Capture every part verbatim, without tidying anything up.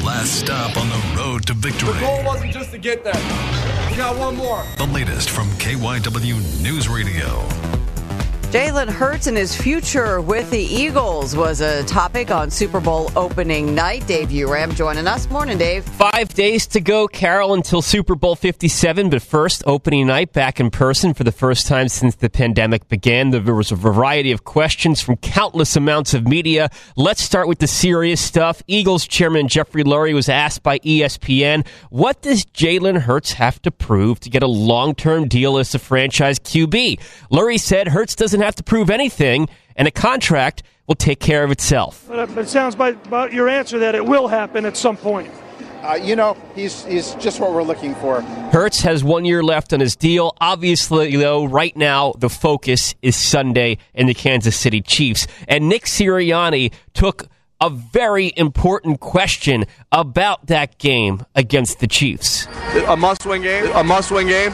last stop on the road to victory. The goal wasn't just to get there. We got one more. The latest from K Y W News Radio. Jalen Hurts and his future with the Eagles was a topic on Super Bowl opening night. Dave Uram joining us. Morning, Dave. Five days to go, Carol, until Super Bowl fifty-seven. But first, opening night back in person for the first time since the pandemic began. There was a variety of questions from countless amounts of media. Let's start with the serious stuff. Eagles chairman Jeffrey Lurie was asked by E S P N, what does Jalen Hurts have to prove to get a long-term deal as a franchise Q B? Lurie said Hurts doesn't have to prove anything, and a contract will take care of itself. But it sounds by about your answer that it will happen at some point. Uh, you know, he's he's just what we're looking for. Hurts has one year left on his deal. Obviously, though, right now the focus is Sunday and the Kansas City Chiefs. And Nick Sirianni took a very important question about that game against the Chiefs. A must-win game. A must-win game.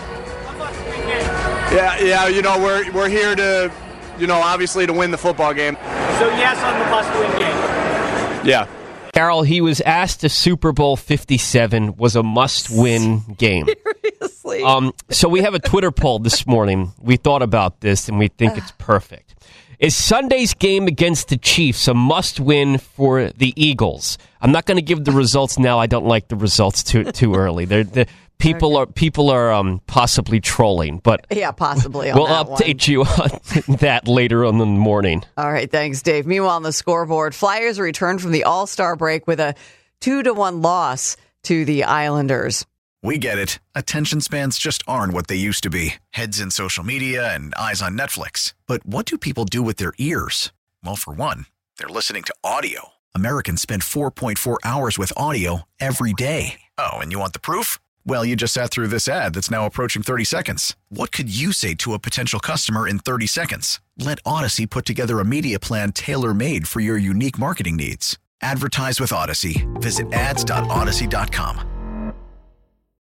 Yeah, yeah. You know, we're we're here to, you know, obviously to win the football game. So yes on the must-win game. Yeah. Carol, he was asked if Super Bowl fifty-seven was a must-win game. Seriously? Um, so we have a Twitter poll this morning. We thought about this, and we think it's perfect. Is Sunday's game against the Chiefs a must-win for the Eagles? I'm not going to give the results now. I don't like the results too too early. They're, they're, people are people are um, possibly trolling, but yeah, possibly. On we'll that update one. you on that later on in the morning. All right, thanks, Dave. Meanwhile, on the scoreboard, Flyers returned from the All-Star break with a two to one loss to the Islanders. We get it. Attention spans just aren't what they used to be. Heads in social media and eyes on Netflix. But what do people do with their ears? Well, for one, they're listening to audio. Americans spend four point four hours with audio every day. Oh, and you want the proof? Well, you just sat through this ad that's now approaching thirty seconds. What could you say to a potential customer in thirty seconds? Let Odyssey put together a media plan tailor-made for your unique marketing needs. Advertise with Odyssey. Visit ads dot odyssey dot com.